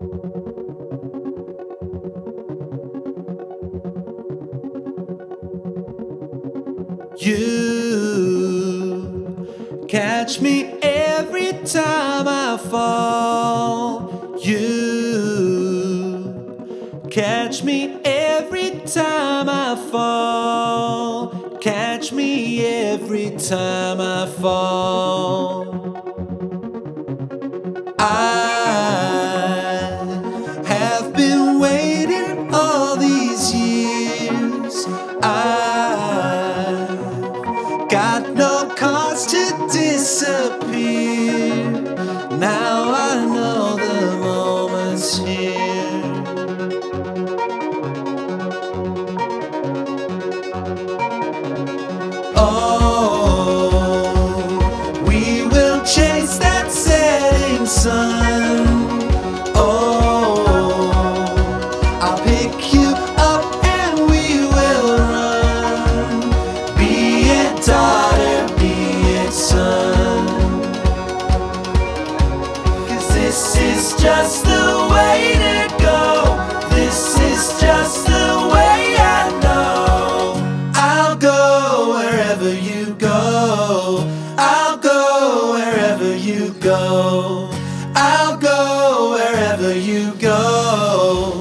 You catch me every time I fall. You catch me every time I fall. Catch me every time I fall. I have been waiting all these years. I've got no cause to disappear. Now I know the moment's here. Oh, we will chase that setting sun. Oh, I'll pick you up and we will run. Be it daughter, be it son. 'Cause this is just the way to go. This is just the way I know. I'll go wherever you go. I'll go wherever you go. I'll go wherever you go.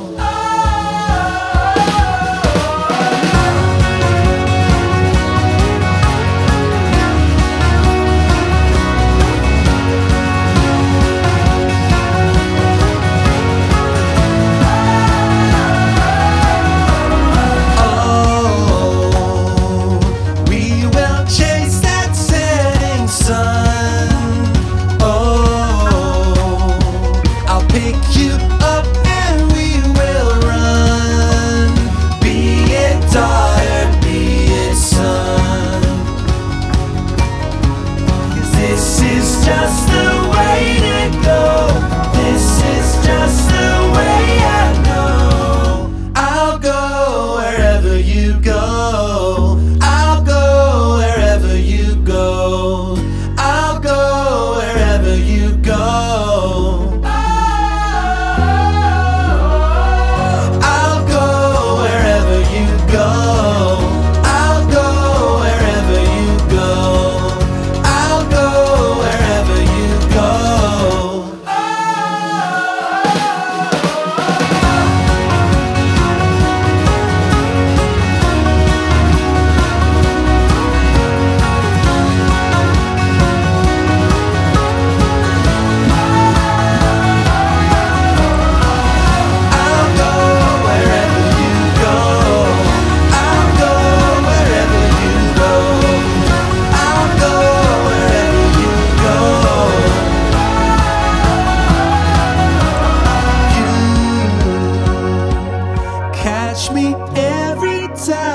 This is just the way to go. This is just the way I know. I'll go wherever you go. I'll go wherever you go. I'll go wherever you go. I'll go wherever you go. I'll go wherever you go. I'll go wherever you go. I'll go wherever you go. I'll go wherever you go. I'll go wherever you go. You catch me every time